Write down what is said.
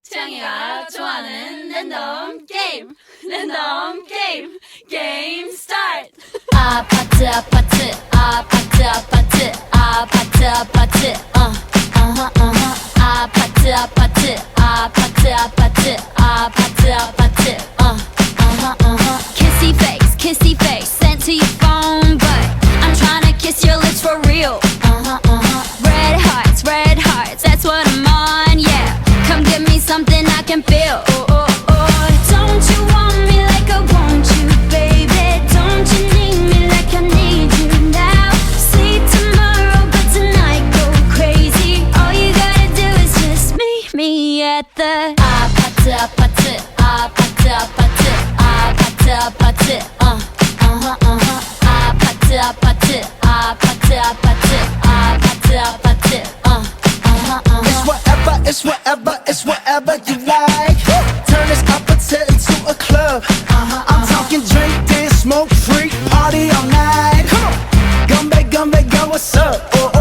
태양이가 좋아하는 랜덤 게임 게임 스타트. 아파트 아파트 아파트 아파트 아파트 아파트 아파트 아파트 아파트 아파트 아파트 아파트 kissy face sent to your phone but I'm tryna kiss your lips for real. Red hearts, that's what I'm on, yeah. Come give me something I can feel. Don't you want me like I want you, baby? Don't you need me like I need you now? See tomorrow, but tonight go crazy. All you gotta do is just meet me at the 아파트 아파트 아파트 아파트 아파트 아파트 아파트 아파트 아파트 아파트 아파트 It's whatever you like. Turn this opposite into a club. I'm talking drink, dance, smoke, freak, party all night. Come on, gumbe, go, what's up?